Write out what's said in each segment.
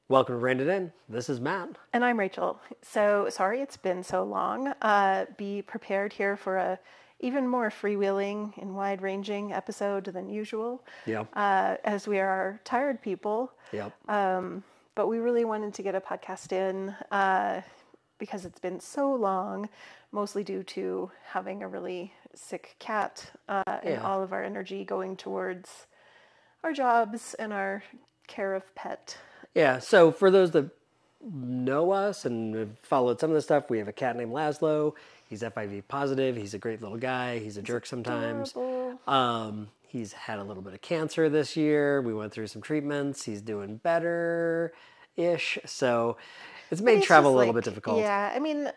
Welcome to Rein It In. This is Matt. And I'm Rachel. So sorry it's been so long. Be prepared here for a even more freewheeling and wide-ranging episode than usual. Yep. As we are tired people. Yep. But we really wanted to get a podcast in because it's been so long, mostly due to having a really sick cat and all of our energy going towards our jobs and our care of pet. Yeah, so for those that know us and have followed some of the stuff, we have a cat named Laszlo. He's FIV positive. He's a great little guy. He's a jerk sometimes. He's had a little bit of cancer this year. We went through some treatments. He's doing better-ish. So it's made travel a little bit difficult. Yeah, I mean,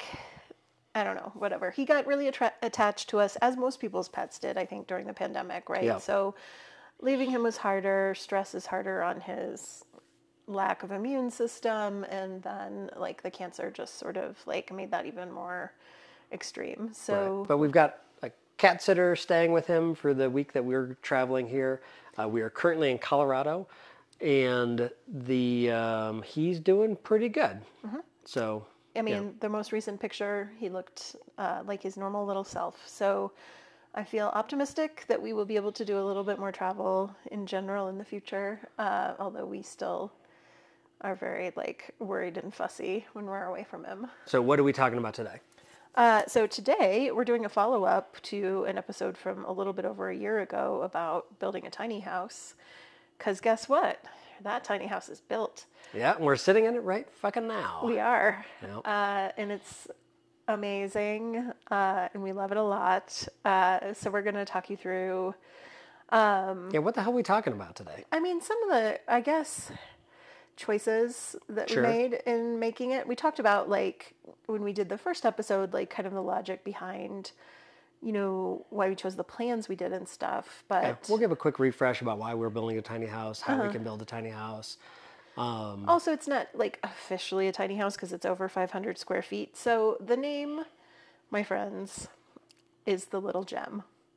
I don't know, whatever. He got really attached to us, as most people's pets did, I think, during the pandemic, right? Yeah. So leaving him was harder. Stress is harder on his lack of immune system, and then the cancer just sort of made that even more extreme. So Right. But we've got a cat sitter staying with him for the week that we're traveling here. We are currently in Colorado, and he's doing pretty good. Mm-hmm. So I mean, the most recent picture, he looked like his normal little self. So I feel optimistic that we will be able to do a little bit more travel in general in the future, although we still are very worried and fussy when we're away from him. So what are we talking about today? So today we're doing a follow-up to an episode from a little bit over a year ago about building a tiny house. Because guess what? That tiny house is built. Yeah, we're sitting in it right fucking now. We are. Yep. And it's amazing. And we love it a lot. So we're going to talk you through... what the hell are we talking about today? I mean, some of the, I guess, choices that we made in making it. We talked about, when we did the first episode, kind of the logic behind, why we chose the plans we did and stuff. But yeah, we'll give a quick refresh about why we're building a tiny house, how we can build a tiny house. Also, it's not, officially a tiny house because it's over 500 square feet. So the name, my friends, is The Little Gem.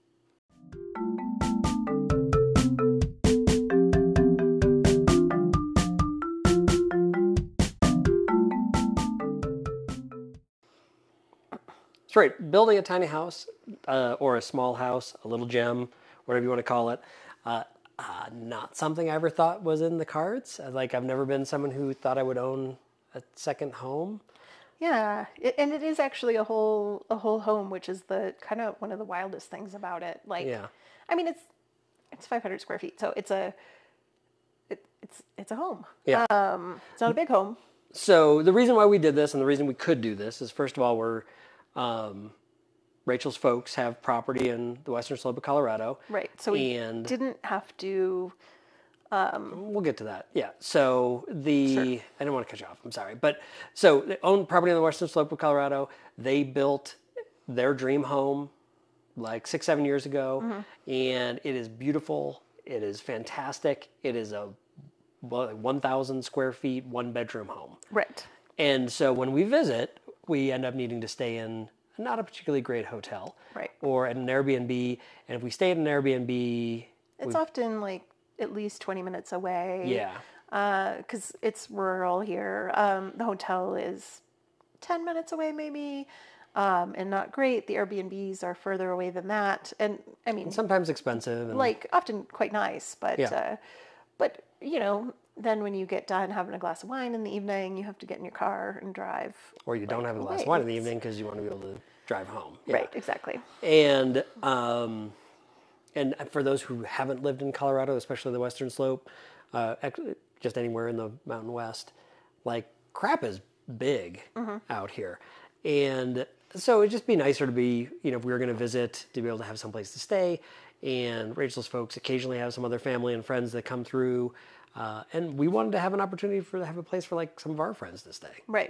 That's right. Building a tiny house or a small house, a little gem, whatever you want to call it, not something I ever thought was in the cards. I've never been someone who thought I would own a second home. Yeah, and it is actually a whole home, which is the kind of one of the wildest things about it. I mean, it's 500 square feet, so it's a home. Yeah. It's not a big home. So the reason why we did this and the reason we could do this is, first of all, Rachel's folks have property in the western slope of Colorado. Right. So we didn't have to... we'll get to that. Yeah. So I didn't want to cut you off. I'm sorry. But so they own property on the western slope of Colorado. They built their dream home 6-7 years ago. Mm-hmm. And it is beautiful. It is fantastic. It is a 1,000 square feet, 1-bedroom home. Right. And so when we visit, we end up needing to stay in not a particularly great hotel. Right. Or at an Airbnb. And if we stay at an Airbnb... It's often at least 20 minutes away. Yeah. Because it's rural here. The hotel is 10 minutes away maybe, and not great. The Airbnbs are further away than that. And I mean... And sometimes expensive. And... often quite nice. But, yeah. But then when you get done having a glass of wine in the evening, you have to get in your car and drive. Or you don't have a glass of wine in the evening because you want to be able to drive home. Yeah. Right, exactly. And for those who haven't lived in Colorado, especially the western slope, just anywhere in the Mountain West, crap is big out here. And so it'd just be nicer to be, if we were going to visit, to be able to have some place to stay. And Rachel's folks occasionally have some other family and friends that come through. And we wanted to have an opportunity to have a place for some of our friends to stay. Right.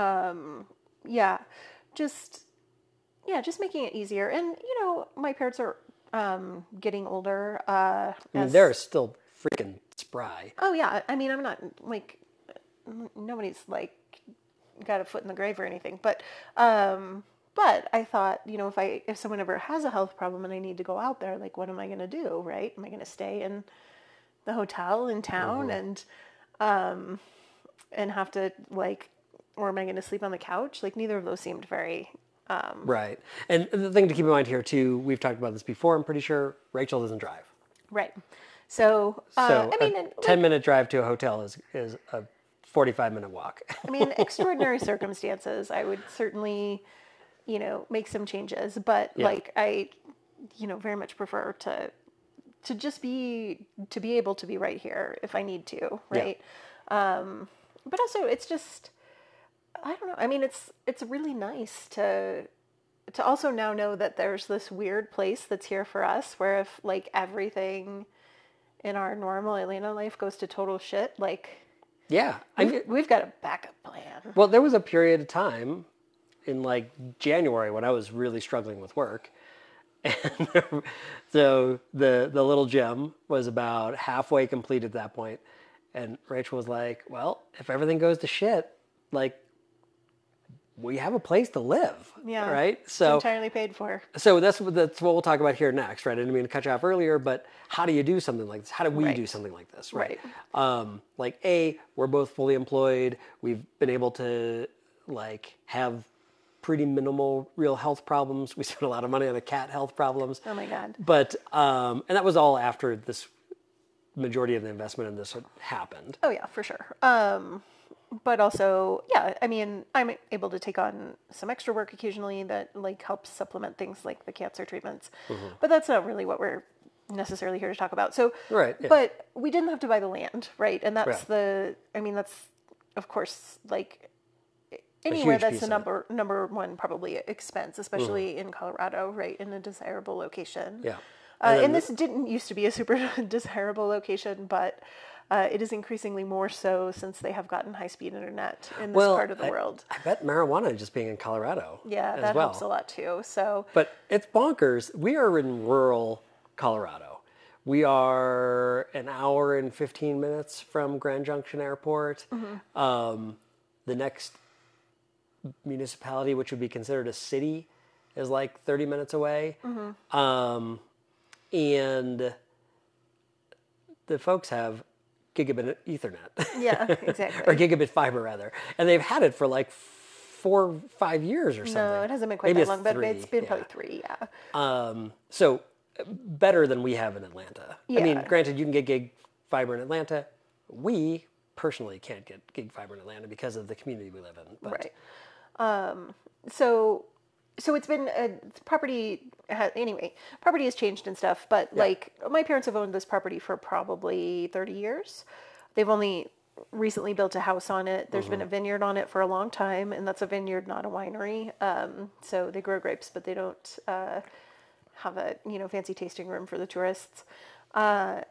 Just making it easier. And, my parents are getting older. They're still freaking spry. Oh, yeah. I mean, I'm not, nobody's, got a foot in the grave or anything. But I thought, if someone ever has a health problem and I need to go out there, what am I going to do, right? Am I going to stay in the hotel in town? Mm-hmm. And and have to like, or am I going to sleep on the couch? Like neither of those seemed very, Right. And the thing to keep in mind here too, we've talked about this before, I'm pretty sure, Rachel doesn't drive. right. So, So I mean, a and, like, 10-minute drive to a hotel is a 45-minute walk. I mean, extraordinary circumstances, I would certainly, make some changes, but Yeah. like I, very much prefer to just to be able to be right here if I need to, right? But also it's just, I don't know. I mean, it's really nice to also now know that there's this weird place that's here for us where if like everything in our normal Atlanta life goes to total shit, like Yeah. we've got a backup plan. Well, there was a period of time in like January when I was really struggling with work. And so the little gym was about halfway complete at that point. And Rachel was like, well, if everything goes to shit, like we have a place to live. Yeah. Right. It's So entirely paid for. that's what we'll talk about here next, right? I didn't mean to cut you off earlier, but how do you do something like this? How do we Right. do something like this? Right. Right. Like we're both fully employed. We've been able to like have pretty minimal real health problems. We spent a lot of money on a cat health problems. Oh my God. But and that was all after this majority of the investment in this had happened. Oh yeah, for sure. But also, yeah, I mean, I'm able to take on some extra work occasionally that like helps supplement things like the cancer treatments. But that's not really what we're necessarily here to talk about. So, Right, yeah. but we didn't have to buy the land, right? And that's Right. that's of course like anywhere huge that's piece the of number one probably expense, especially in Colorado, right? In a desirable location. Yeah. And this didn't used to be a super desirable location, but it is increasingly more so since they have gotten high-speed internet in this part of the world. I bet marijuana just being in Colorado Yeah, as that well. helps a lot too. So, But it's bonkers. We are in rural Colorado. We are an hour and 15 minutes from Grand Junction Airport. The next municipality, which would be considered a city, is like 30 minutes away. And the folks have gigabit Ethernet. yeah, exactly. Or gigabit fiber, rather. And they've had it for like 4 or 5 years or something. No, it hasn't been quite Maybe that long, but it's been yeah. probably 3, yeah. So better than we have in Atlanta. I mean, Yeah. granted, you can get gig fiber in Atlanta. We personally can't get gig fiber in Atlanta because of the community we live in. But, Right. So it's been property has changed and stuff, but like my parents have owned this property for probably 30 years. They've only recently built a house on it. There's been a vineyard on it for a long time, and that's a vineyard, not a winery. So they grow grapes, but they don't have a fancy tasting room for the tourists. Yeah,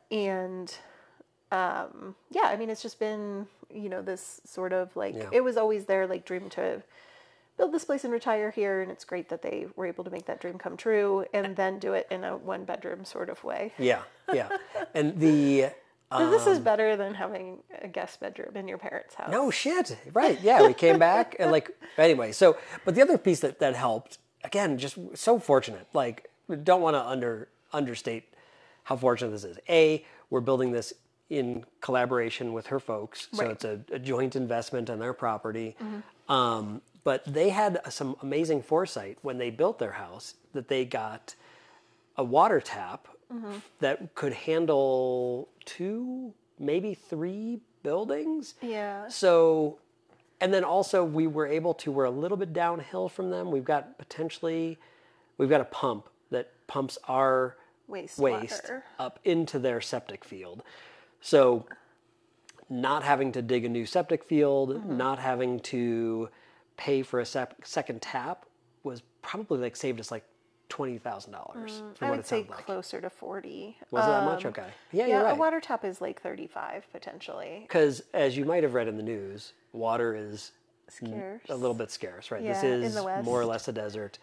I mean, it's just been this sort of like it was always their like dream to build this place and retire here, and it's great that they were able to make that dream come true and then do it in a 1-bedroom sort of way. yeah. And the... This is better than having a guest bedroom in your parents' house. No shit. Right. Yeah. We came back and like, anyway. So, but the other piece that helped, again, just so fortunate. Like, don't want to understate how fortunate this is. We're building this in collaboration with her folks. So Right. it's a joint investment on their property. But they had some amazing foresight when they built their house that they got a water tap that could handle 2, maybe 3 buildings. Yeah. So, and then also we're a little bit downhill from them. We've got a pump that pumps our waste Wastewater. up into their septic field. So not having to dig a new septic field, not having to pay for a second tap was probably like saved us like $20,000 from I what would it say sounded like. closer to 40. Was it that much? Okay. Yeah, Yeah, you're a right. water tap is like 35 potentially. Because as you might have read in the news, water is Scarce. a little bit scarce, right? Yeah, This in is the West. more or less a desert.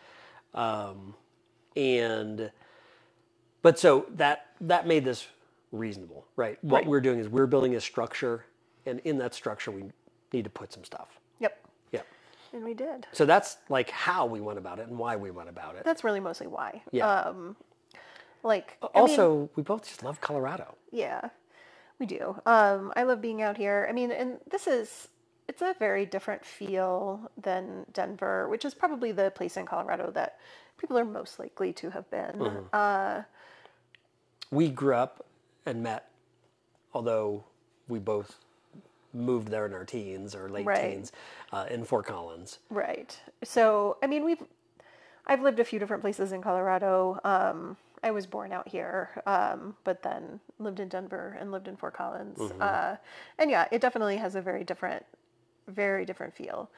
But so that made this reasonable, right? What Right. we're doing is we're building a structure, and in that structure we need to put some stuff. Yep. Yeah. And we did. So that's like how we went about it and why we went about it. That's really mostly why. Yeah. Also, we both just love Colorado. yeah, we do. I love being out here. I mean, and this is it's a very different feel than Denver, which is probably the place in Colorado that people are most likely to have been. We grew up and met, although we both moved there in our teens or late Right. teens, in Fort Collins. Right. So, I mean, I've lived a few different places in Colorado. I was born out here, but then lived in Denver and lived in Fort Collins. And yeah, it definitely has a very different feel.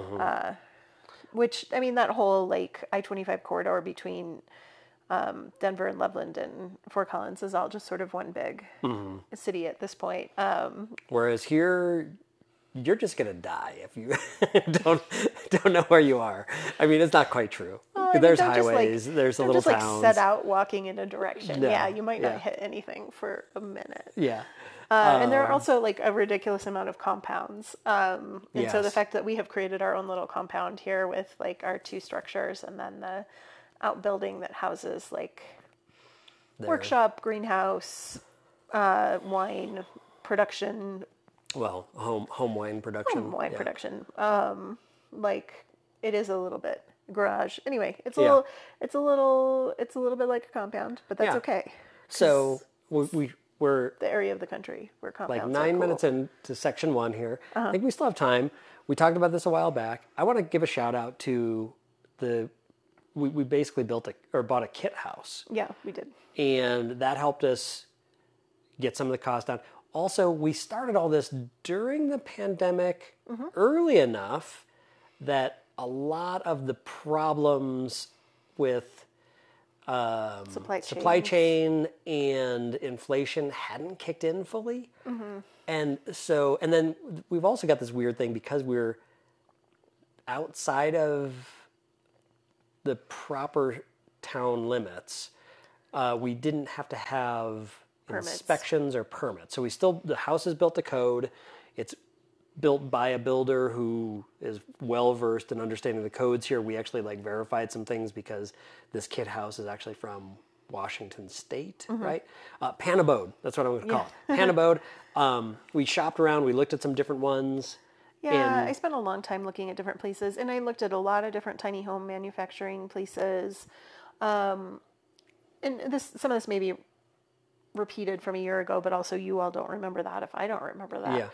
Which, I mean, that whole like I-25 corridor between Denver and Loveland and Fort Collins is all just sort of one big city at this point. Whereas here, you're just gonna die if you don't know where you are. I mean, it's not quite true. Well, I mean, There's don't just, like- highways. There's a don't little just towns. like set out walking in a direction. No, Yeah, you might not yeah. hit anything for a minute. Yeah. And there are also like a ridiculous amount of compounds. And so the Yes. fact that we have created our own little compound here with like our two structures and then the outbuilding that houses like There. workshop, greenhouse, wine production, Well, home wine production. wine yeah. production. Like it is a little bit garage. Anyway, it's a Yeah. little bit like a compound, but that's Yeah. okay. So we're The area of the country where compounds like are 9 cool. minutes into section 1 here. I think we still have time. We talked about this a while back. I want to give a shout out to we basically bought a kit house, Yeah, we did. and that helped us get some of the cost down. Also, we started all this during the pandemic early enough that a lot of the problems with supply chain and inflation hadn't kicked in fully. And then we've also got this weird thing because we're outside of the proper town limits. We didn't have to have Permits. inspections or permits. So the house is built to code. It's built by a builder who is well versed in understanding the codes here. We actually like verified some things because this kit house is actually from Washington State, right? Panabode, that's what I'm going to call it. Panabode. We shopped around. We looked at some different ones. Yeah, I spent a long time looking at different places, and I looked at a lot of different tiny home manufacturing places. And some of this may be repeated from a year ago, but also you all don't remember that if I don't remember that.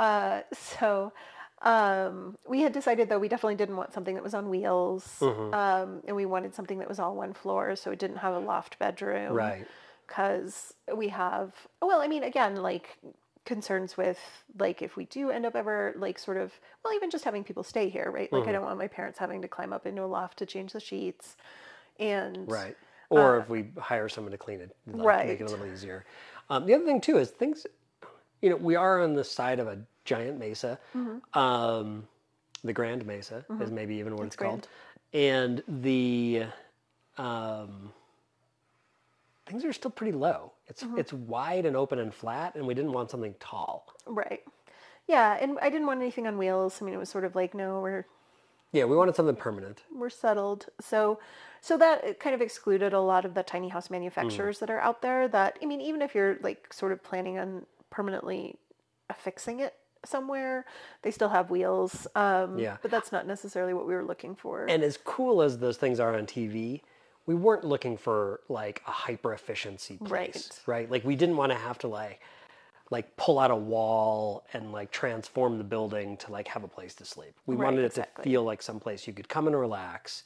Yeah. We had decided though we definitely didn't want something that was on wheels, and we wanted something that was all one floor, so it didn't have a loft bedroom, Right. Because we have, well, I mean, again, like concerns with like if we do end up ever like sort of, well, even just having people stay here, right? Like I don't want my parents having to climb up into a loft to change the sheets, and Right. Or if we hire someone to clean it, like, Right. make it a little easier. The other thing too is things, we are on the side of a giant mesa. The Grand Mesa is maybe even what it's called. And the things are still pretty low. It's wide and open and flat, and we didn't want something tall. right. Yeah, and I didn't want anything on wheels. I mean, it was sort of like, no, Yeah, we wanted something permanent. we're settled. So that kind of excluded a lot of the tiny house manufacturers that are out there that, I mean, even if you're like sort of planning on permanently affixing it somewhere, they still have wheels. Yeah. But that's not necessarily what we were looking for. And as cool as those things are on TV, we weren't looking for like a hyper efficiency place, right? Like we didn't want to have to like pull out a wall and like transform the building to like have a place to sleep. We Right, wanted it exactly. to feel like someplace you could come and relax.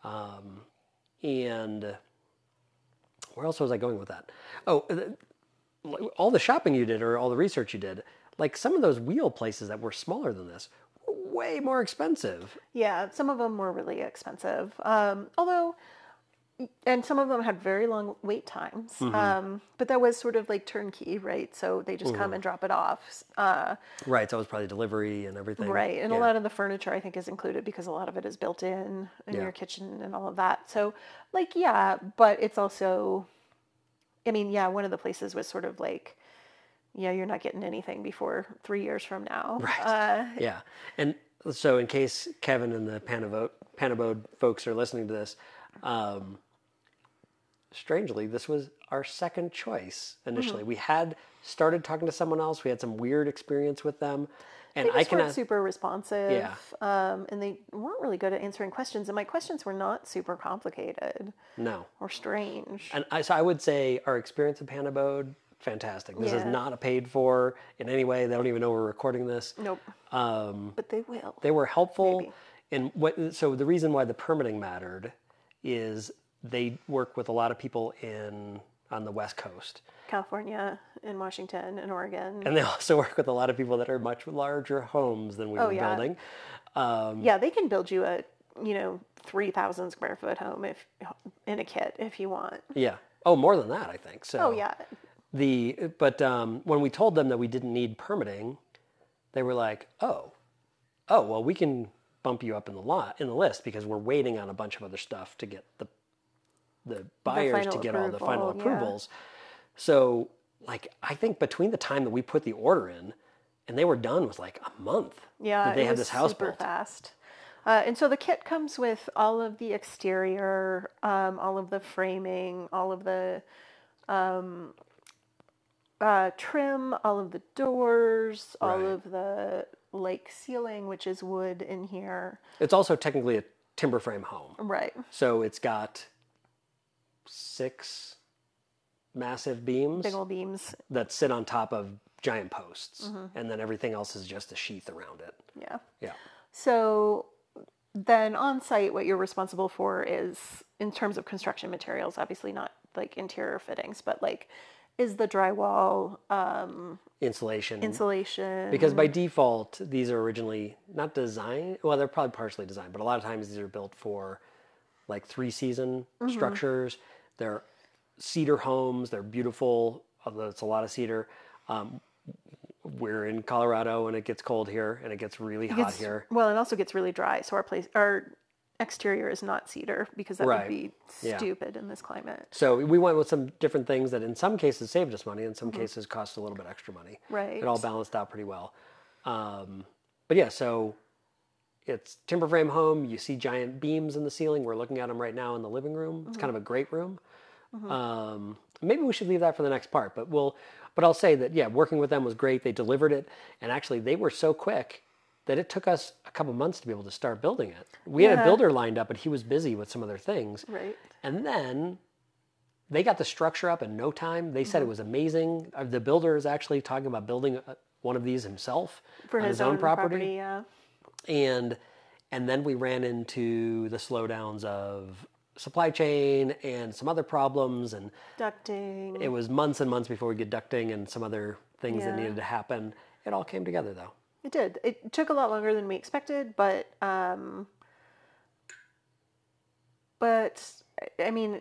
And where else was I going with that? Oh, all the shopping you did or all the research you did, like some of those wheel places that were smaller than this were way more expensive. Yeah, some of them were really expensive. Although, and some of them had very long wait times. But that was sort of like turnkey, right? So they just come and drop it off. Right, so it was probably delivery and everything. Right, and Yeah. a lot of the furniture I think is included because a lot of it is built in Yeah. your kitchen and all of that. So, like, yeah, but it's also, I mean, yeah, one of the places was sort of like, yeah, you're not getting anything before 3 years from now. Right. Yeah. And so in case Kevin and the Panabode folks are listening to this, strangely, this was our second choice initially. We had started talking to someone else. We had some weird experience with them. And They just weren't super responsive. Yeah. And they weren't really good at answering questions. And my questions were not super complicated No. or strange. And so I would say our experience at Panabode, fantastic. This is Yeah. not a paid for in any way. They don't even know we're recording this. Nope. But they will. They were helpful. Maybe. And so the reason why the permitting mattered is they work with a lot of people on the West Coast. California and Washington and Oregon. And they also work with a lot of people that are much larger homes than we were yeah. building. Yeah, they can build you a 3,000 square foot home in a kit if you want. Yeah. Oh, more than that, I think. So Oh yeah. But when we told them that we didn't need permitting, they were like, oh, well, we can bump you up in the list because we're waiting on a bunch of other stuff to get the buyers to get all the final approvals. So, like, I think between the time that we put the order in and they were done was like a month. Yeah, that they it had was this house super built. fast. And so the kit comes with all of the exterior, all of the framing, all of the trim, all of the doors, all Right. of the ceiling, which is wood in here. It's also technically a timber frame home. Right. So it's got 6 massive beams Big old beams. that sit on top of giant posts. And then everything else is just a sheath around it. Yeah. Yeah. So then on site, what you're responsible for is, in terms of construction materials, obviously not like interior fittings, but like, is the drywall, Insulation. insulation. Because by default, these are originally not designed. Well, they're probably partially designed, but a lot of times these are built for like 3-season structures. They're cedar homes. They're beautiful, although it's a lot of cedar. We're in Colorado and it gets cold here and it gets really hot here. Well, it also gets really dry. So our exterior is not cedar because that Right. would be Yeah. stupid in this climate. So we went with some different things that in some cases saved us money, in some cases cost a little bit extra money. Right. It all balanced out pretty well. But yeah, so it's timber frame home. You see giant beams in the ceiling. We're looking at them right now in the living room. It's kind of a great room. Maybe we should leave that for the next part, but I'll say that, yeah, working with them was great. They delivered it. And actually they were so quick that it took us a couple months to be able to start building it. We had a builder lined up, but he was busy with some other things. Right. And then they got the structure up in no time. They said it was amazing. The builder is actually talking about building one of these himself For on his own own property. yeah. And then we ran into the slowdowns of supply chain and some other problems. And Ducting. it was months and months before we get ducting and some other things that Yeah. needed to happen. It all came together though. It did. It took a lot longer than we expected, but I mean,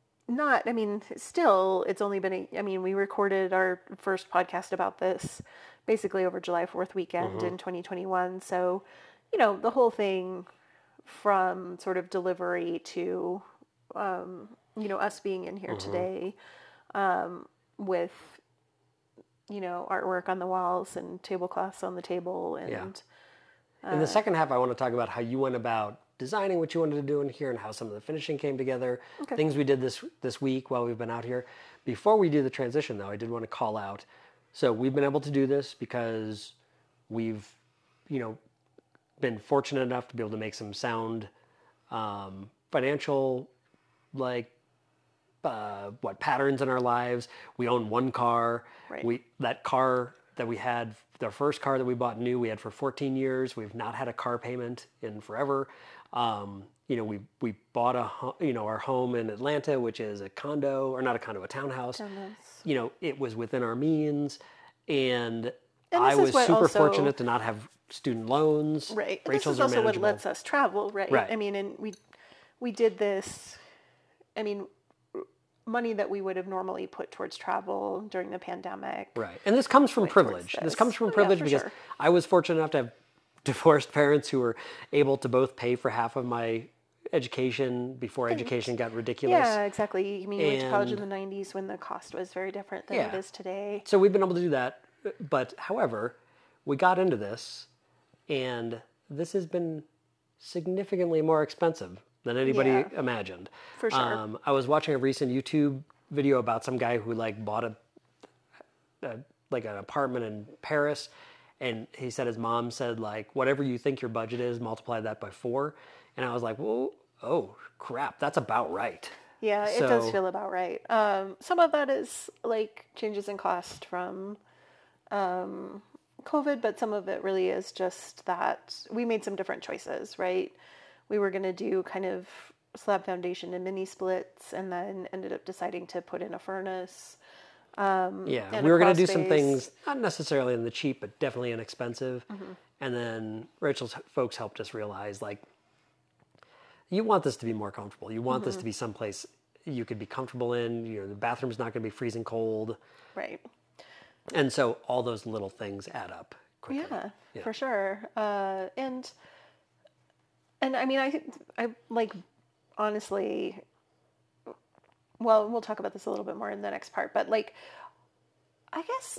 still, it's only been we recorded our first podcast about this basically over July 4th weekend in 2021. So, the whole thing from sort of delivery to, us being in here today, with, artwork on the walls and tablecloths on the table. And In the second half, I want to talk about how you went about designing what you wanted to do in here and how some of the finishing came together, things we did this week while we've been out here. Before we do the transition, though, I did want to call out. So we've been able to do this because we've, been fortunate enough to be able to make some sound financial, patterns in our lives. We own one car. Right. That car that we had, the first car that we bought new, we had for 14 years. We've not had a car payment in forever. We bought our home in Atlanta, which is a condo, or not a condo, a townhouse. It was within our means, and I was super fortunate to not have student loans. Right. Rachel's this is also what manageable. lets us travel, right? Right. I mean, and we did this, money that we would have normally put towards travel during the pandemic. Right. And this comes from privilege. This comes from privilege for because sure. I was fortunate enough to have divorced parents who were able to both pay for half of my education before education got ridiculous. Yeah, exactly. You went to college in And- the 90s when the cost was very different than it is today. So we've been able to do that. But however, we got into this and this has been significantly more expensive than anybody Yeah. imagined. For sure. I was watching a recent YouTube video about some guy who bought a like an apartment in Paris, and he said his mom said like, whatever you think your budget is, multiply that by 4. And I was like, well, oh crap, that's about right. Yeah, it does feel about right. Some of that is like changes in cost from COVID, but some of it really is just that we made some different choices, right? We were going to do kind of slab foundation and mini splits, and then ended up deciding to put in a furnace. Yeah, we were going to do some things, not necessarily in the cheap, but definitely inexpensive. And then Rachel's folks helped us realize, like, you want this to be more comfortable. You want this to be someplace you could be comfortable in. You know, the bathroom's not going to be freezing cold. Right. And so all those little things add up quickly. Yeah. For sure. And I mean, I like, honestly, well, we'll talk about this a little bit more in the next part, but like, I guess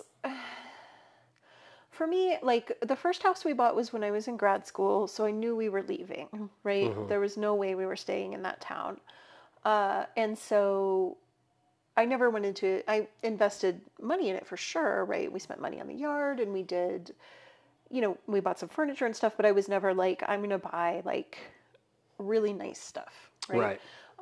for me, like the first house we bought was when I was in grad school, so I knew we were leaving, right? There was no way we were staying in that town. And so I never wanted to, I invested money in it for sure, right? We spent money on the yard and we did, you know, we bought some furniture and stuff, but I was never like, I'm going to buy like really nice stuff, right?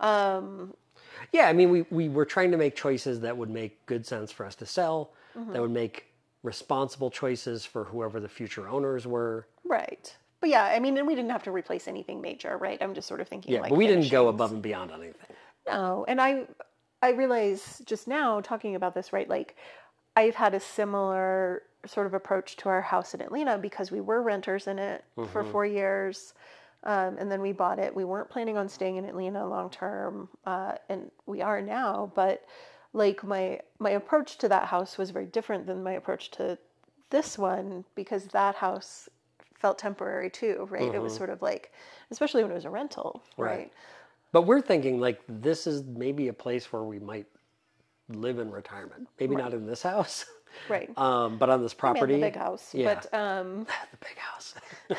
Yeah, I mean, we were trying to make choices that would make good sense for us to sell, that would make responsible choices for whoever the future owners were. Right. But yeah, I mean, and we didn't have to replace anything major, right? I'm just sort of thinking like but we didn't go finishings. above and beyond on anything. No, and I realize just now talking about this, right? Like I've had a similar sort of approach to our house in Atlanta because we were renters in it for 4 years. And then we bought it. We weren't planning on staying in Atlanta long term. And we are now, but like my approach to that house was very different than my approach to this one because that house felt temporary too, right? It was sort of like, especially when it was a rental, right? But we're thinking like this is maybe a place where we might live in retirement. Maybe not in this house. Right. But on this property. The big house. Yeah. But, the big house.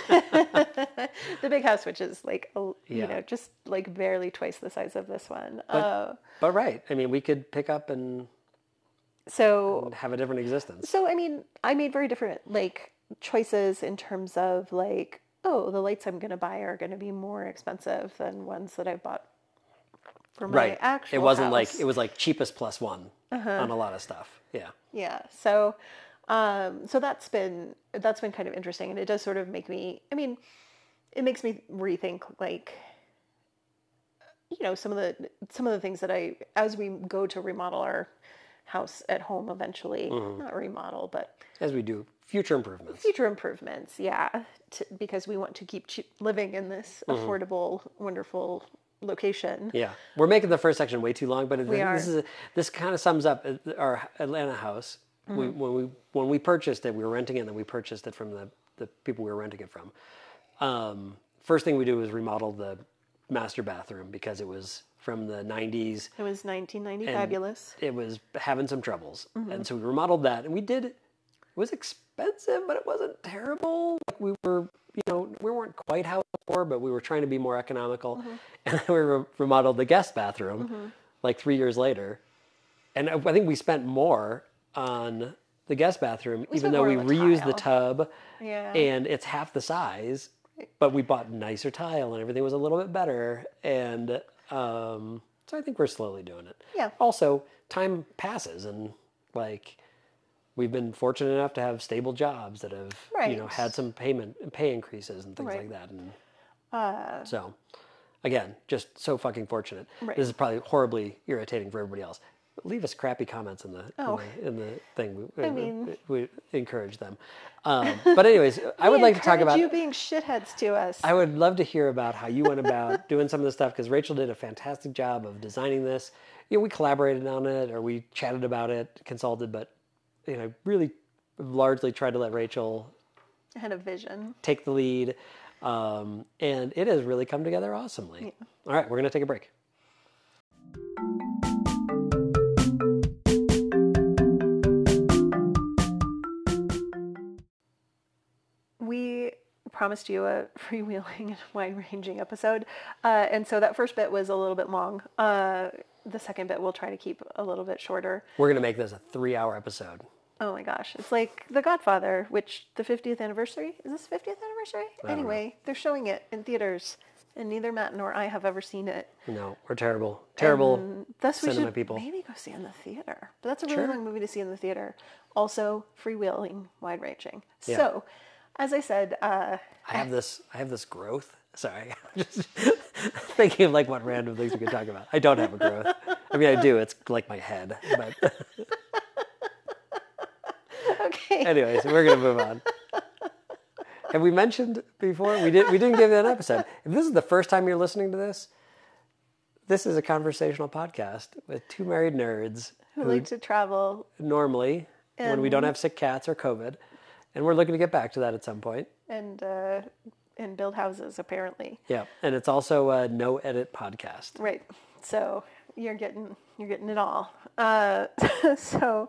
the big house, which is like, you know, just like barely twice the size of this one. But right. I mean, we could pick up and have a different existence. So, I mean, I made very different like choices in terms of like, oh, the lights I'm going to buy are going to be more expensive than ones that I bought for my actual It wasn't house. like, it was like cheapest plus one on a lot of stuff. Yeah. Yeah. So, so that's been kind of interesting. And it does sort of make me, I mean, it makes me rethink like, you know, some of the things that as we go to remodel our house at home eventually, not remodel, but as we do future improvements. Yeah. Because we want to keep living in this affordable, wonderful location. Yeah. We're making the first section way too long, but are. This kind of sums up our Atlanta house. When we purchased it, we were renting it, and then we purchased it from the people we were renting it from. First thing we did was remodel the master bathroom because it was from the 90s. It was 1990 fabulous. It was having some troubles. And so we remodeled that, and it was expensive, but it wasn't terrible. Like we were, you know, we weren't quite house poor, but we were trying to be more economical. And then we remodeled the guest bathroom like 3 years later. And I think we spent more on the guest bathroom, even though we reused the tub and it's half the size, but we bought nicer tile and everything was a little bit better. And so I think we're slowly doing it. Yeah. Also, time passes and like we've been fortunate enough to have stable jobs that have, you know, had some pay increases and things like that. And so again, just so fucking fortunate. This is probably horribly irritating for everybody else. Leave us crappy comments in the thing. We encourage them. But anyways, I would like to talk about you being shitheads to us. I would love to hear about how you went about doing some of this stuff because Rachel did a fantastic job of designing this. You know, we collaborated on it or we chatted about it, consulted, but you know, really largely tried to let Rachel had a vision, take the lead, and it has really come together awesomely. Yeah. All right, we're going to take a break. We promised you a freewheeling and wide-ranging episode, and so that first bit was a little bit long. The second bit we'll try to keep a little bit shorter. We're going to make this a 3-hour episode. Oh my gosh. It's like The Godfather, which the 50th anniversary, is this 50th anniversary? Anyway, they're showing it in theaters, and neither Matt nor I have ever seen it. No, we're terrible. Terrible And thus we cinema should people. maybe go see it in the theater. But that's a really Sure. long movie to see in the theater. Also, freewheeling, wide-ranging. Yeah. So, as I said, I have this growth. Sorry. I'm just thinking of like what random things we could talk about. I don't have a growth. I mean, I do. It's like my head. But okay. anyways, we're going to move on. Have we mentioned before? We didn't give it an episode. If this is the first time you're listening to this, this is a conversational podcast with two married nerds Who like to travel. normally when we don't have sick cats or COVID. And we're looking to get back to that at some point. And build houses, apparently. Yeah, and it's also a no edit podcast. Right. So you're getting it all. So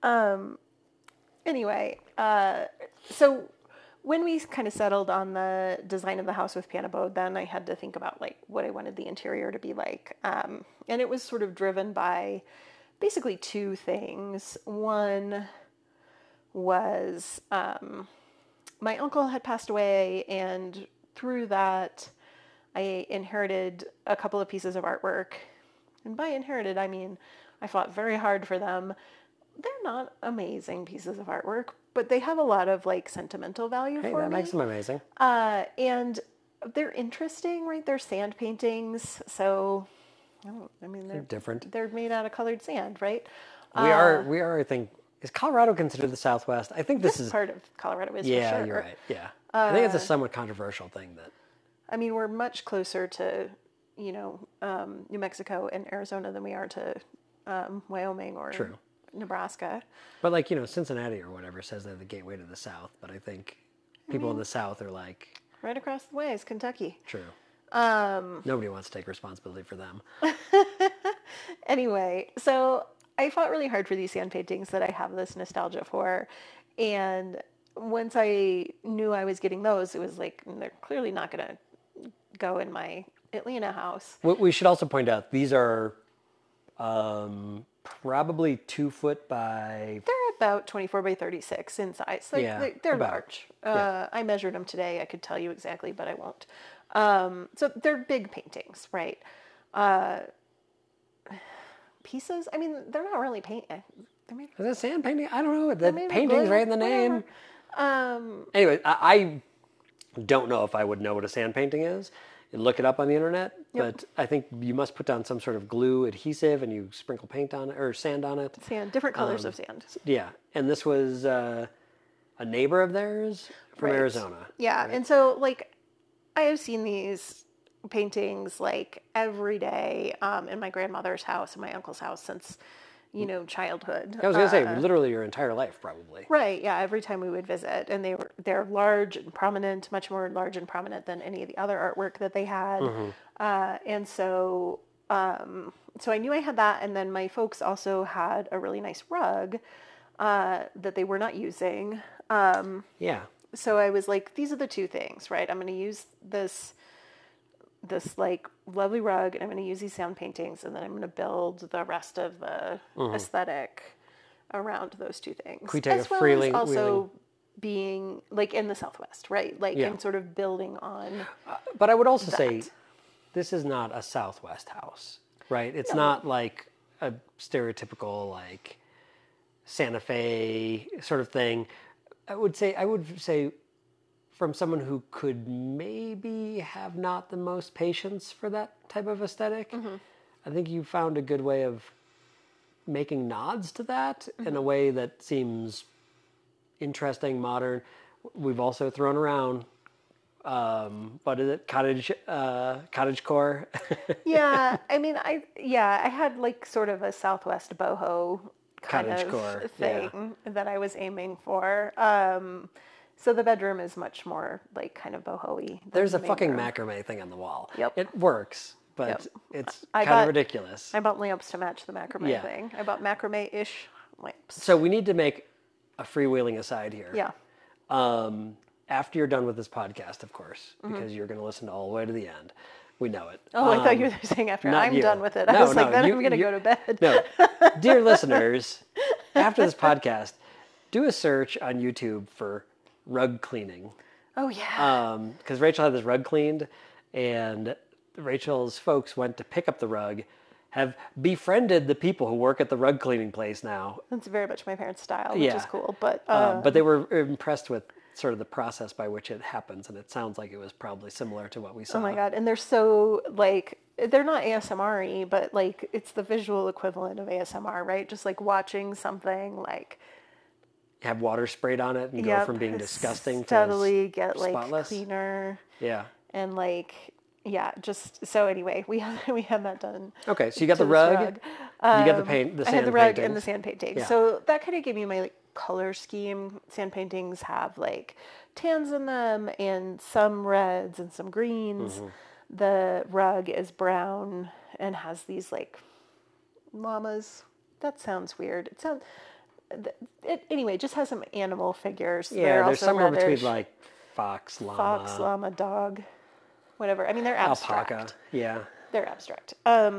anyway, so when we kind of settled on the design of the house with Panabode, then I had to think about like what I wanted the interior to be like. And it was sort of driven by basically two things. One was my uncle had passed away, and through that I inherited a couple of pieces of artwork. And by inherited, I mean I fought very hard for them. They're not amazing pieces of artwork, but they have a lot of like sentimental value for me. That makes them amazing. And they're interesting, right? They're sand paintings, so they're different. They're made out of colored sand, right? We are. I think, is Colorado considered the Southwest? I think this is part of Colorado is yeah. for sure. You're right. Yeah, I think it's a somewhat controversial thing that. I mean, we're much closer to New Mexico and Arizona than we are to Wyoming or True. Nebraska. But like Cincinnati or whatever says they're the gateway to the South, but I think people in the South are like right across the way is Kentucky. True. Nobody wants to take responsibility for them. Anyway, so I fought really hard for these sand paintings that I have this nostalgia for, and once I knew I was getting those, it was like they're clearly not going to go in my Atlanta house. We should also point out these are probably 2 foot by. They're about 24 by 36 in size. Like, Yeah, they're about. large. I measured them today. I could tell you exactly, but I won't. So they're big paintings, right? Pieces. I mean, they're not really paint. They're made. Is that sand painting? I don't know. The made with painting's glue, right in the name. Anyway, I don't know if I would know what a sand painting is. You look it up on the internet, but I think you must put down some sort of glue adhesive and you sprinkle paint on it or sand on it. Sand, different colors of sand. Yeah, and this was a neighbor of theirs from Right. Arizona. Yeah, right? and so like I have seen these paintings like every day in my grandmother's house and my uncle's house since childhood. I was gonna say literally your entire life, probably. Right, yeah, every time we would visit, and they're large and prominent, much more large and prominent than any of the other artwork that they had. And so so I knew I had that, and then my folks also had a really nice rug that they were not using. Yeah. So I was like, these are the two things, right? I'm going to use this like lovely rug, and I'm going to use these sound paintings, and then I'm going to build the rest of the aesthetic around those two things. Could we take as a well freewheeling- as also being like in the Southwest, right? Like Yeah. and sort of building on. But I would also say this is not a Southwest house, right? It's not like a stereotypical like Santa Fe sort of thing. I would say from someone who could maybe have not the most patience for that type of aesthetic, I think you found a good way of making nods to that in a way that seems interesting, modern. We've also thrown around, what is it, cottagecore? Yeah, I mean, I had like sort of a Southwest boho kind Cottagecore, of thing that I was aiming for. So the bedroom is much more like kind of boho-y. There's a fucking macrame thing on the wall. Yep. It works, but Yep. it's I kind of bought- ridiculous. I bought lamps to match the macrame Yeah. thing. I bought macrame-ish lamps. So we need to make a freewheeling aside here. Yeah. After you're done with this podcast, of course, because you're going to listen all the way to the end. We know it. Oh, I thought you were saying after not I'm you. done with it. I No, was like, no, then you- I'm going to you- go to bed. No, dear listeners, after this podcast, do a search on YouTube for rug cleaning. Oh yeah. Because Rachel had this rug cleaned, and Rachel's folks went to pick up the rug, have befriended the people who work at the rug cleaning place now. That's very much my parents' style, which is cool. But they were impressed with sort of the process by which it happens, and it sounds like it was probably similar to what we saw. oh my God. And they're so like, they're not ASMR-y, but like it's the visual equivalent of ASMR, right? Just like watching something like Have water sprayed on it and go from being disgusting steadily to get like spotless. cleaner. Yeah. And like, yeah, just so anyway, we had that done. Okay, so you got to the this rug, you got the paint, the I sand had the rug paintings. and the sand painting. Yeah. So that kind of gave me my like color scheme. Sand paintings have like tans in them and some reds and some greens. Mm-hmm. The rug is brown and has these like llamas. That sounds weird. Anyway, it just has some animal figures. Yeah, They're there's also somewhere reddish. between like fox, llama, dog, whatever. I mean, they're abstract. alpaca. Yeah. They're abstract.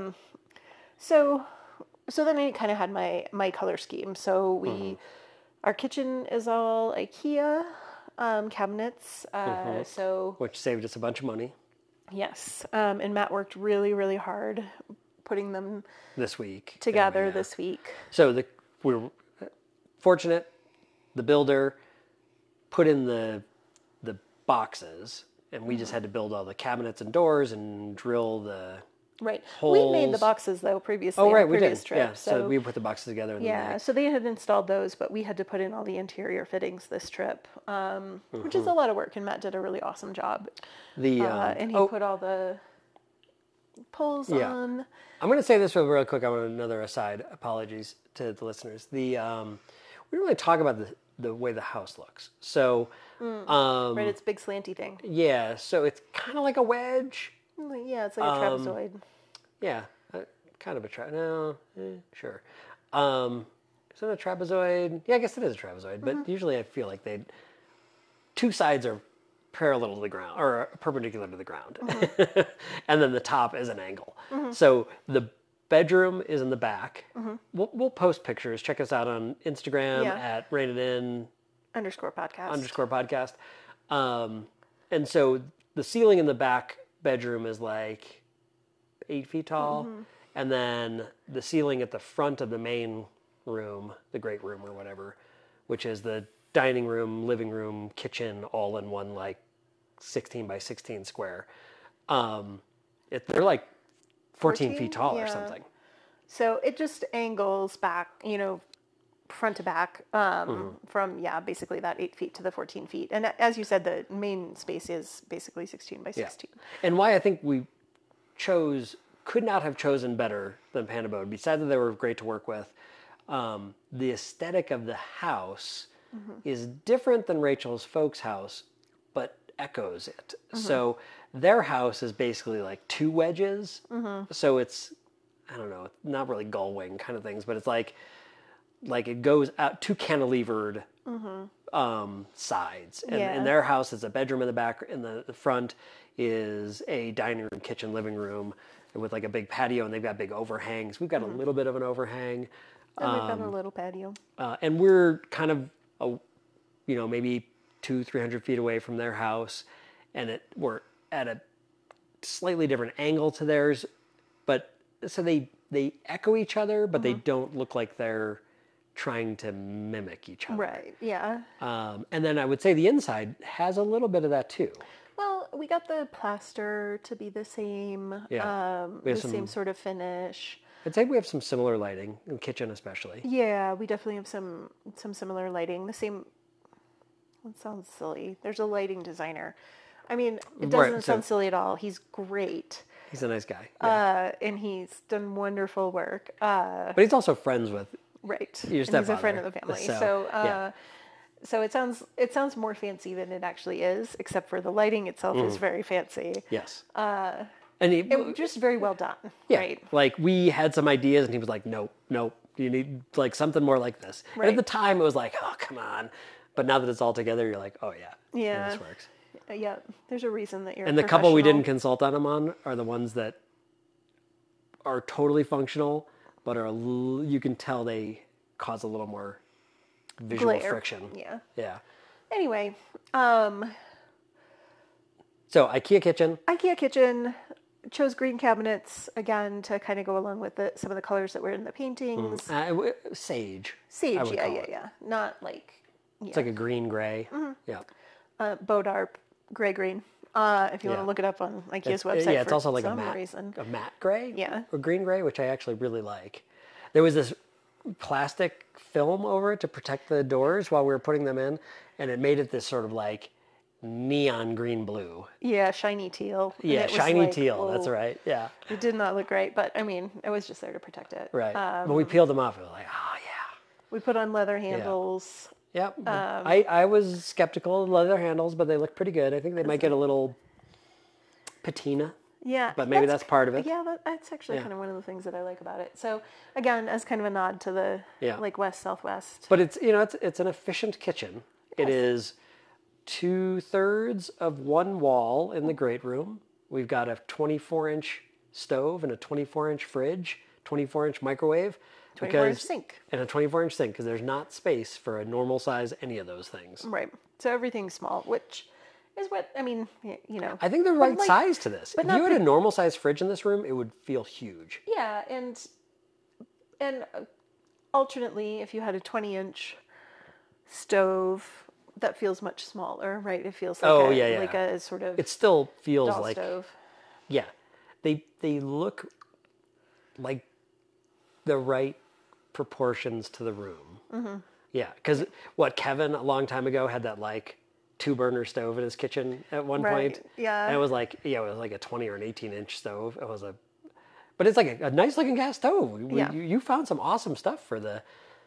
So then I kind of had my color scheme. So our kitchen is all IKEA cabinets. So Which saved us a bunch of money yes, and Matt worked really, really hard putting them this week. together Yeah. this week. So we were fortunate. The builder put in the boxes, and we just had to build all the cabinets and doors and drill the Right. We made the holes. boxes though previously. Oh, on right, a we previous did. trip. Yeah, so we put the boxes together. And Yeah, then so they had installed those, but we had to put in all the interior fittings this trip, which is a lot of work, and Matt did a really awesome job. And he put all the poles on. I'm going to say this real quick. I want another aside. Apologies to the listeners. We didn't really talk about the way the house looks. So, Right, it's a big slanty thing. yeah, so it's kind of like a wedge. Yeah, it's like a trapezoid. Yeah, kind of a sure. Is it a trapezoid? Yeah, I guess it is a trapezoid. But usually, I feel like two sides are parallel to the ground or perpendicular to the ground, and then the top is an angle. So the bedroom is in the back. We'll post pictures. Check us out on Instagram at @RainItIn _podcast. _podcast. And so the ceiling in the back bedroom is like 8 feet tall. And then the ceiling at the front of the main room, the great room or whatever, which is the dining room, living room, kitchen, all in one like 16 by 16 square. They're like 14 feet tall or something. So it just angles back, front to back from, basically that 8 feet to the 14 feet. And as you said, the main space is basically 16 by 16. Yeah. And why I think we could not have chosen better than Pandabode, besides that they were great to work with. The aesthetic of the house is different than Rachel's folks' house, but echoes it. So their house is basically like two wedges. So it's, I don't know, not really gull wing kind of things, but it's like it goes out two cantilevered sides. And in their house is a bedroom in the back, in the front is a dining room, kitchen, living room with like a big patio, and they've got big overhangs. We've got a little bit of an overhang. And we've got a little patio. And we're kind of, maybe 200-300 feet away from their house, and we're at a slightly different angle to theirs, but so they echo each other, but they don't look like they're trying to mimic each other. Right, yeah. And then I would say the inside has a little bit of that too. Well, we got the plaster to be the same, same sort of finish. I'd say we have some similar lighting in the kitchen, especially. Yeah, we definitely have some similar lighting. The same. It sounds silly. There's a lighting designer. I mean, it doesn't sound silly at all. He's great. He's a nice guy. Yeah. And he's done wonderful work. But he's also friends with your stepfather. He's a friend of the family. So it sounds more fancy than it actually is, except for the lighting itself is very fancy. Yes. And it just very well done. Yeah. Right? Like we had some ideas, and he was like, "Nope, you need like something more like this." Right. And at the time, it was like, "Oh, come on!" But now that it's all together, you're like, "Oh yeah, this works." Yeah, there's a reason that you're. And the couple we didn't consult on them on are the ones that are totally functional, but you can tell they cause a little more visual glare. friction. Yeah. Yeah. Anyway, So IKEA kitchen. IKEA kitchen, chose green cabinets again to kind of go along with some of the colors that were in the paintings. Sage. I Sage, would yeah, call yeah, it. yeah. Not like, It's like a green gray. Mm-hmm. Yeah. Bodarp, gray green. If you want Yeah. to look it up on IKEA's website, Yeah, it's for also like some reason. a matte gray. Yeah. Or green gray, which I actually really like. There was this plastic film over it to protect the doors while we were putting them in, and it made it this sort of like neon green blue. Yeah, shiny teal. And Yeah, it was shiny like, teal. whoa. That's right. Yeah. It did not look great, but I mean, it was just there to protect it. Right. When we peeled them off, it was like, oh yeah. We put on leather handles. Yep. I was skeptical of leather handles, but they look pretty good. I think they might get a little patina. Yeah. But maybe that's part of it. Yeah, that's actually kind of one of the things that I like about it. So again, as kind of a nod to the like west southwest. But it's it's an efficient kitchen. It is 2/3 of one wall in the great room. We've got a 24-inch stove and a 24-inch fridge, 24-inch microwave, 24-inch sink. and a 24-inch sink because there's not space for a normal size any of those things. Right. So everything's small, which is what I mean. You know. I think the right size to this. If not you had a normal size fridge in this room, it would feel huge. Yeah, and alternately, if you had a 20-inch stove, that feels much smaller, right? It feels like like a sort of it still feels doll like stove. yeah. They look like the right proportions to the room. Mm-hmm. Yeah, because Kevin a long time ago had that like 2-burner stove in his kitchen at one point. Yeah. And it was like a 20 or an 18-inch stove. But it's like a nice looking gas stove. You found some awesome stuff for the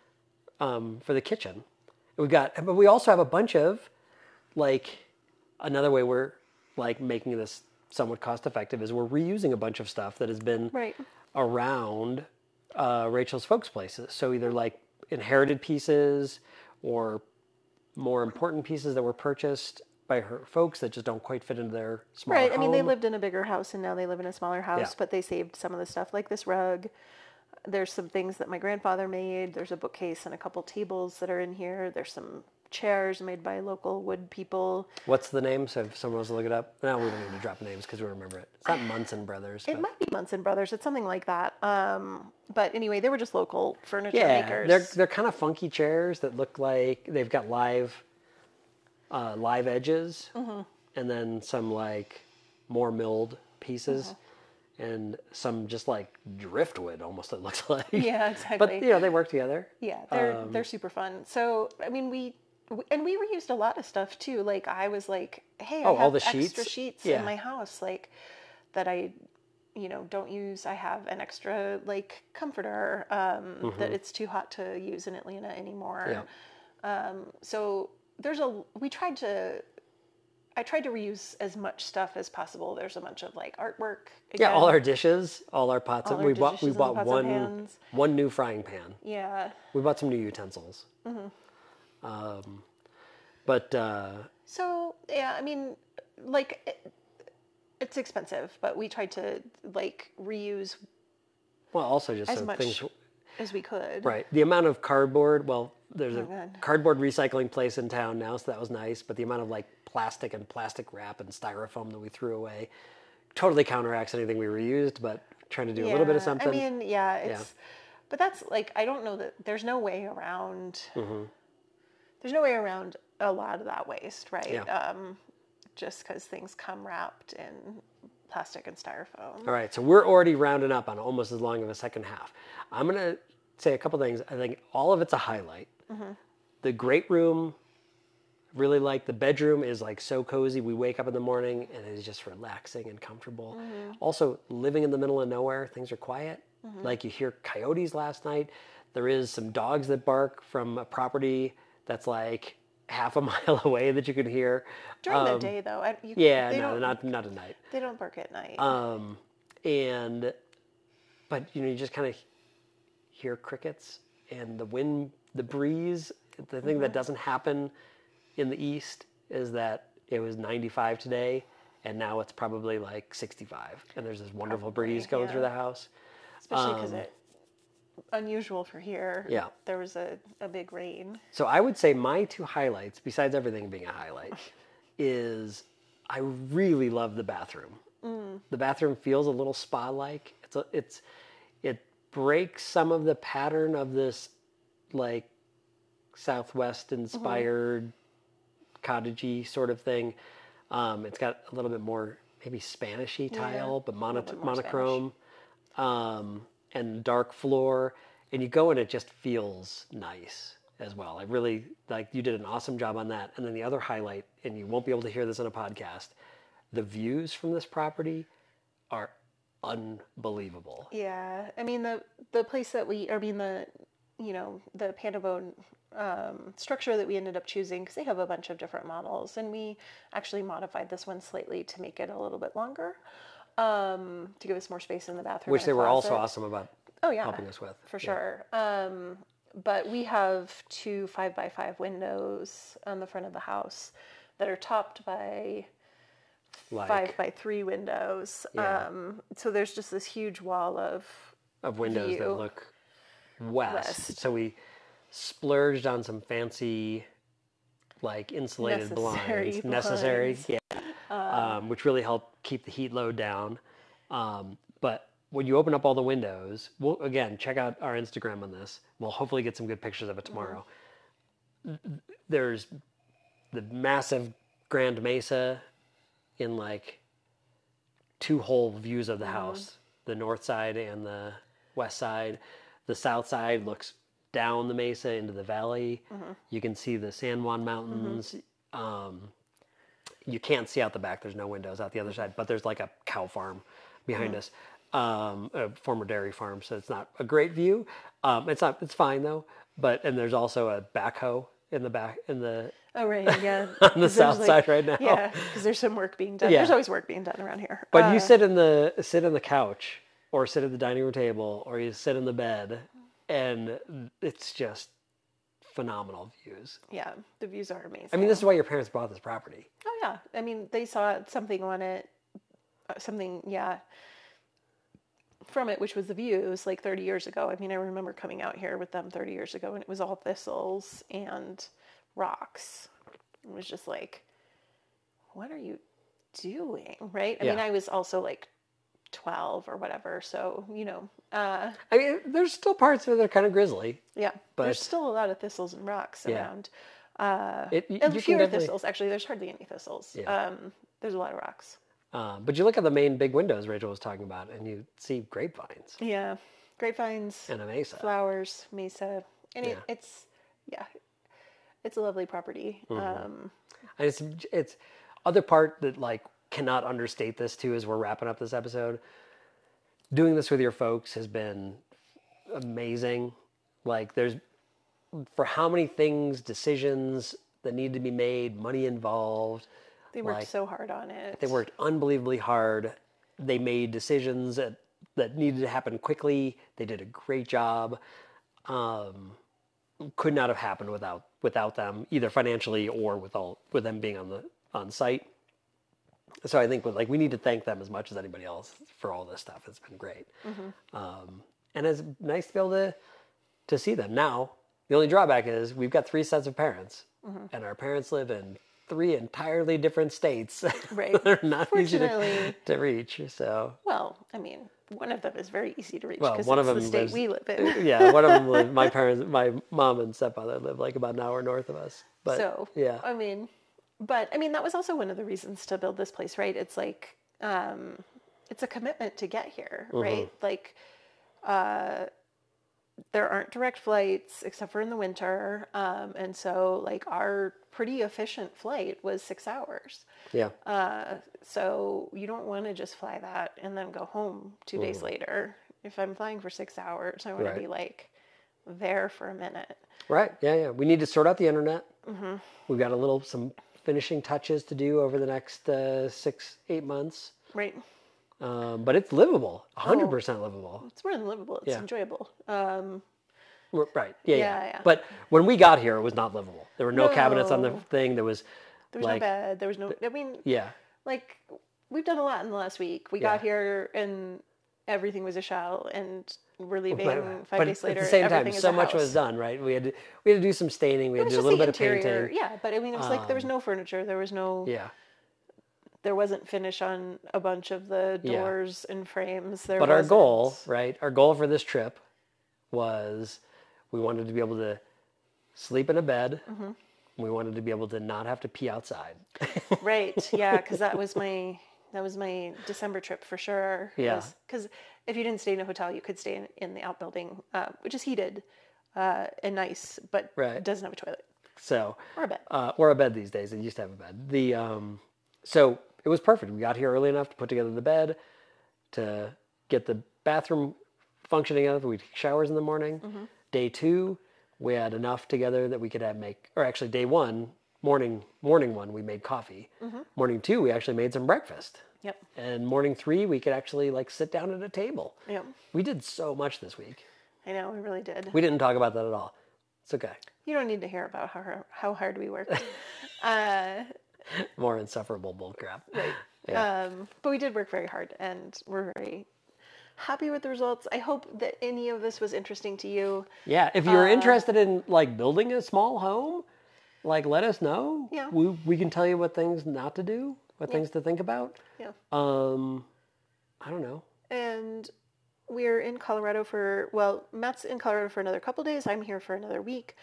kitchen. But we also have a bunch of like another way we're like making this somewhat cost effective is we're reusing a bunch of stuff that has been around Rachel's folks' places. So either like inherited pieces or more important pieces that were purchased by her folks that just don't quite fit into their small home. Right. I mean, they lived in a bigger house and now they live in a smaller house, but they saved some of the stuff like this rug. There's some things that my grandfather made. There's a bookcase and a couple tables that are in here. There's some chairs made by local wood people. What's the name? So if someone wants to look it up. No, we don't need to drop names because we remember it. It's not Munson Brothers. It might be Munson Brothers. It's something like that. But anyway, they were just local furniture yeah, makers. they're kind of funky chairs that look like they've got live edges, and then some like more milled pieces, and some just like driftwood almost. It looks like. Yeah, exactly. But they work together. Yeah, they're super fun. So I mean, we reused a lot of stuff too. Like I was like, hey, I have all the extra sheets? sheets Yeah. in my house, like that I don't use. I have an extra like comforter that it's too hot to use in Atlanta anymore. Yeah. So I tried to reuse as much stuff as possible. There's a bunch of like artwork. Yeah, all our dishes, all our pots. All our We dishes and bought pots and pans. one new frying pan. Yeah. We bought some new utensils. But So yeah, I mean, like it's expensive, but we tried to like reuse well, also just as some much things. as we could. Right. The amount of cardboard, well, there's a God. cardboard recycling place in town now, so that was nice. But the amount of like plastic and plastic wrap and styrofoam that we threw away totally counteracts anything we reused, but trying to do a little bit of something. I mean, but that's like, I don't know that there's no way around, there's no way around a lot of that waste, right? Yeah. Just because things come wrapped in plastic and styrofoam. All right, so we're already rounding up on almost as long of a second half. I'm going to say a couple things. I think all of it's a highlight. The great room, really like the bedroom is like so cozy. We wake up in the morning and it is just relaxing and comfortable. Also, living in the middle of nowhere, things are quiet. Like you hear coyotes last night. There is some dogs that bark from a property that's like half a mile away that you can hear. During the day, though. Not at night. They don't bark at night. But you just kind of hear crickets and the wind, the breeze. The thing that doesn't happen in the East is that it was 95 today, and now it's probably like 65, and there's this wonderful breeze going through the house. Especially because unusual for here. Yeah. There was a big rain. So I would say my two highlights, besides everything being a highlight, is I really love the bathroom. The bathroom feels a little spa-like. It breaks some of the pattern of this like Southwest-inspired cottagey sort of thing. It's got a little bit more maybe Spanish-y tile, but monochrome, and dark floor. And you go and it just feels nice as well. I really, like, you did an awesome job on that. And then the other highlight, and you won't be able to hear this on a podcast, the views from this property are unbelievable. Yeah. I mean, the place that the Pandabone structure that we ended up choosing, because they have a bunch of different models, and we actually modified this one slightly to make it a little bit longer, to give us more space in the bathroom. Which they were also awesome about helping us with. For sure. But we have 2 5x5 windows on the front of the house that are topped by 5x3 windows. Yeah. So there's just this huge wall of windows that look west. So we splurged on some fancy, like, insulated blinds. Necessary. Yeah. Which really helped keep the heat load down. But when you open up all the windows, we'll, again, check out our Instagram on this. We'll hopefully get some good pictures of it tomorrow. There's the massive Grand Mesa in, like, 2 whole views of the house. The north side and the west side. The south side looks down the mesa into the valley. You can see the San Juan Mountains. You can't see out the back. There's no windows out the other side, but there's like a cow farm behind us, a former dairy farm. So it's not a great view. It's fine though. And there's also a backhoe in the back, oh, right, yeah. on the south side right now. Yeah, because there's some work being done. Yeah. There's always work being done around here. But you sit on the couch, or sit at the dining room table, or you sit in the bed, and it's just phenomenal views. Yeah, the views are amazing. I mean, this is why your parents bought this property. Oh, yeah. I mean, they saw something on it, from it, which was the views, like 30 years ago. I mean, I remember coming out here with them 30 years ago, and it was all thistles and rocks. It was just like, what are you doing, right? I mean, I was also like 12 or whatever, so, I mean, there's still parts of it that are kind of grisly. Yeah, but there's still a lot of thistles and rocks around. You fewer thistles, actually. There's hardly any thistles. Yeah. There's a lot of rocks. But you look at the main big windows Rachel was talking about, and you see grapevines. Yeah, grapevines. And a mesa. Flowers, mesa. And it's a lovely property. And it's other part that, like, cannot understate this too as we're wrapping up this episode. Doing this with your folks has been amazing. Like, for how many things, decisions that need to be made, money involved. They worked so hard on it. They worked unbelievably hard. They made decisions that needed to happen quickly. They did a great job. Could not have happened without them, either financially or with them being on site. So I think we need to thank them as much as anybody else for all this stuff. It's been great. And it's nice to be able to see them. Now, the only drawback is we've got 3 sets of parents, and our parents live in 3 entirely different states. Right. They're not easy to reach. So. Well, I mean, one of them is very easy to reach because it's the state we live in. Yeah, one of them lives, my mom and stepfather live like about an hour north of us. But, so, yeah. I mean, that was also one of the reasons to build this place, right? It's like, it's a commitment to get here, right? Like, there aren't direct flights except for in the winter. And so, like, our pretty efficient flight was 6 hours. Yeah. So you don't want to just fly that and then go home 2 days later. If I'm flying for 6 hours, I want to be, like, there for a minute. Right. Yeah. We need to sort out the internet. We've got some finishing touches to do over the next 6-8 months. Right. But it's livable, 100% livable. It's more than livable. It's enjoyable. Right. Yeah. But when we got here, it was not livable. There were no cabinets on the thing. There was no bed. There was no. I mean. Yeah. Like, we've done a lot in the last week. We got here and everything was a shell, and we're leaving But 5 days later. at the same time, everything is so a much house. was done, right? We had to do some staining. We It had to was do a just little the bit of interior. painting. Yeah, but I mean, it was like there was no furniture. There was no. Yeah. There wasn't finish on a bunch of the doors and frames. There But our wasn't. goal, right? Our goal for this trip was we wanted to be able to sleep in a bed. Mm-hmm. We wanted to be able to not have to pee outside. Right. Yeah, because that was my December trip for sure. Yeah. Because if you didn't stay in a hotel, you could stay in the outbuilding, which is heated and nice, but Right. doesn't have a toilet So, or a bed. or a bed these days. They used to have a bed. So it was perfect. We got here early enough to put together the bed, to get the bathroom functioning enough. We take showers in the morning. Mm-hmm. Day 2, we had enough together that we could actually day 1, morning 1, we made coffee. Mm-hmm. Morning 2, we actually made some breakfast. Yep. And morning 3, we could actually sit down at a table. Yep. We did so much this week. I know, we really did. We didn't talk about that at all. It's okay. You don't need to hear about how hard we worked. More insufferable bullcrap. Right. Yeah. But we did work very hard, and we're very happy with the results. I hope that any of this was interesting to you. Yeah, if you're interested in building a small home, let us know. Yeah. We can tell you what things not to do, what things to think about. Yeah. I don't know. And we're in Colorado Matt's in Colorado for another couple days. I'm here for another week.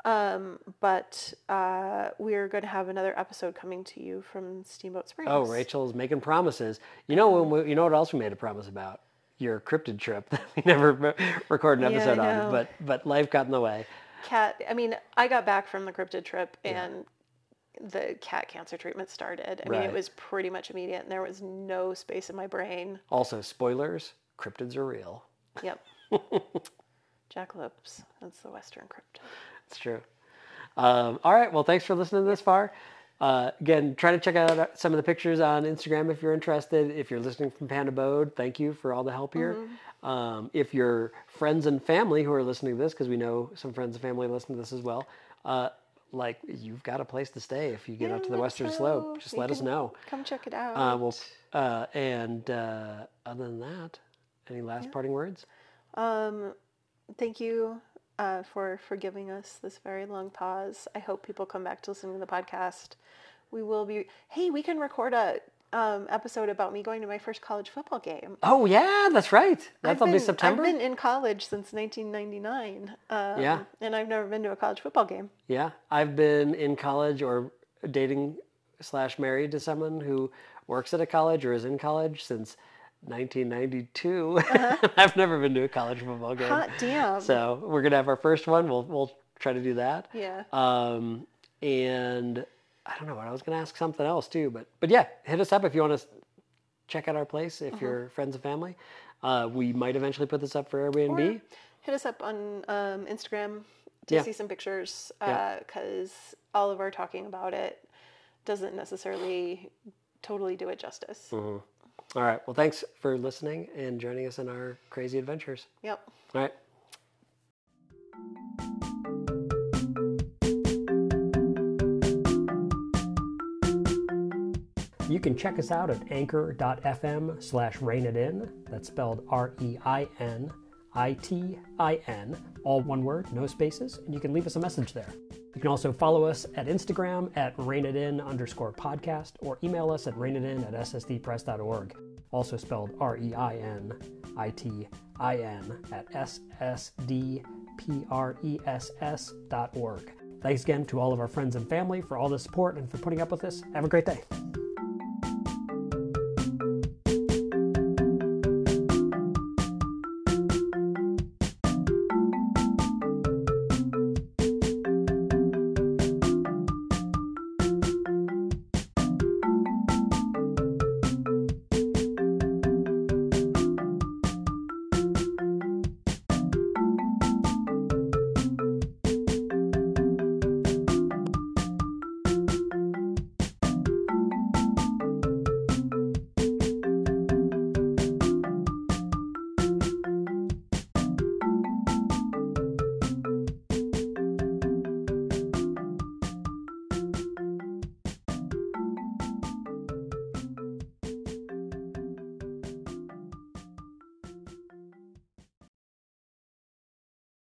But we're going to have another episode coming to you from Steamboat Springs. Oh, Rachel's making promises. You know you know what else we made a promise about? Your cryptid trip that we never recorded an episode on, but life got in the way. I got back from the cryptid trip and the cat cancer treatment started. I mean, it was pretty much immediate, and there was no space in my brain. Also, spoilers, cryptids are real. Yep. Jackalopes. That's the Western cryptid. It's true. All right. Well, thanks for listening this far. Again, try to check out some of the pictures on Instagram if you're interested. If you're listening from Panda Abode, thank you for all the help here. Mm-hmm. If your friends and family who are listening to this, because we know some friends and family listen to this as well, you've got a place to stay if you get up to the Western Slope. Just let us know. Come check it out. Other than that, any last parting words? Thank you for giving us this very long pause. I hope people come back to listen to the podcast. We will be. Hey, we can record a episode about me going to my first college football game. Oh yeah, that's right. That'll be September. I've been in college since 1999. And I've never been to a college football game. Yeah, I've been in college or dating / married to someone who works at a college or is in college since 1992. I've never been to a college football game. Hot damn. So we're gonna have our first one. We'll try to do that. Yeah. And I don't know what I was gonna ask something else too, but yeah, hit us up if you want to check out our place. If you're friends and family, we might eventually put this up for Airbnb. Or hit us up on Instagram to see some pictures, because all of our talking about it doesn't necessarily totally do it justice. Mm-hmm. All right. Well, thanks for listening and joining us in our crazy adventures. Yep. All right. You can check us out at anchor.fm/rainitin. That's spelled REINITIN. All one word, no spaces, and you can leave us a message there. You can also follow us at Instagram at rainitin_podcast or email us at rainitin@ssdpress.org. Also spelled REINITIN at ssdpress.org. Thanks again to all of our friends and family for all the support and for putting up with us. Have a great day.